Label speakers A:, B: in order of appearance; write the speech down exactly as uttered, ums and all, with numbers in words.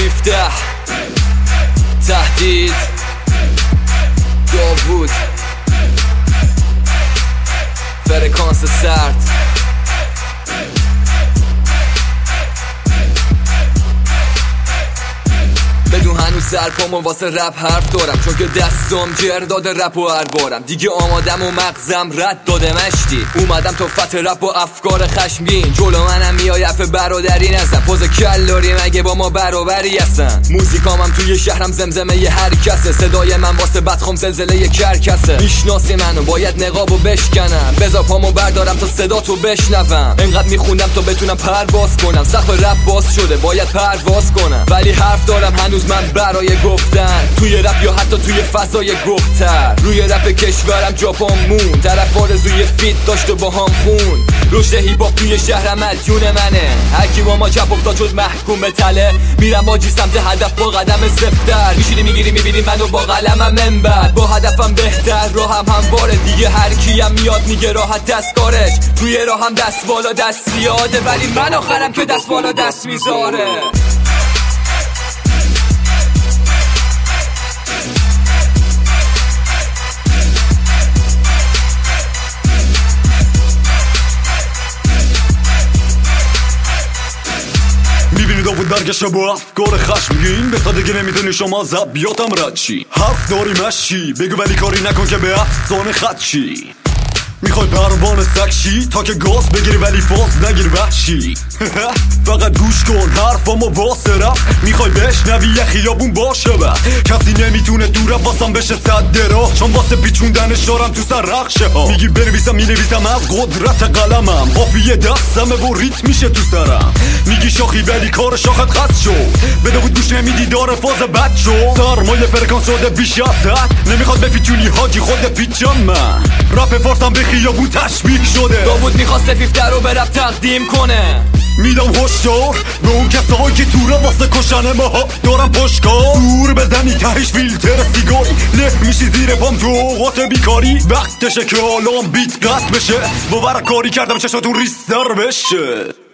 A: سیزده تهدید داوود فرکانس سرد. بدون هنوز سرپامو واسه رپ حرف دارم، چون که دستم جر داده رپ و هر بارم دیگه آمادم و مغزم رد داده مشتی. اومدم تا فتح رپ و افکار خشمگین، جلو منم میای اف برادری نزن، پوز کلاری مگه با ما برابری هستن. موزیکامم توی شهرم زمزمه ی هر کسه، صدای من واسه بدخم زلزله ی کرکسه. میشناسی منو باید نقابو بشکنم، بذار پامو بردارم تا صدا تو بشنوم. انقدر میخوندم تا بتونم پرواز کنم، سقف رپ باز شده باید پرواز کنم، ولی حرف دارم هنوز من برای گفتن توی رپ یا حتی توی فضای گفتر. روی رپ کشورم ژاپن مون، طرف آرزوی فیت داشت و با هم خون. رشد هیپ هاپ توی شهرم مدیون منه، هر کی با ما چپ افتاد شد محکوم به تله. میرم باجی سمت هدف با قدم سفتر، میشینی میگیری میبینی منو با قلمم منبر. با هدفم بهتر راهم همواره، دیگه هر کیم میاد میگه راحت دست کارش. روی راهم دست بالا دست زیاده، ولی من آخرم که دست بالا دست میذاره.
B: میبینی داوود برگشته با افکار خشمگین، به سادگی نمیتونی شما زبیاتم رد چی. حرف داری مشی بگو ولی کاری نکن که به افسانه خط چی. میخوای پروانه سکشی تا که گاز بگیری ولی فاز نگیر وحشی. فقط گوش کن حرفامو واسه رپ، میخوای بشنوی یه خیابون باشه با کسی نمیتونه دور واسم بشه صد راه، چون واسه پیچوندنش دارم تو سر رخشه ها. میگی بنویسم مینویسم از قدرت قلمم، قافیه دستمه و ریتم میشه تو سرم. میگی شاخی ولی کار شاخت خست شد، به داوود گوش نمیدی داره فاز بد شد. سرمایه فرکانس شده بیش از حد، نمیخواد بپیچونی حاجی خود پیچم من. رپ فارسم به خیابون تشبیه شده،
A: داوود میخواست فیفتر رو به رپ تقدیم کنه.
B: میدم هشدار به اون کسایی که تو را واسه کشن ماها دارم پشکار. دور بزنی تهش فیلتر سیگاری، له میشی زیر پام تو اوقات بیکاری. وقتشه که حالام بیت قطع بشه، باور کاری کردم چشاتون ریستر بشه.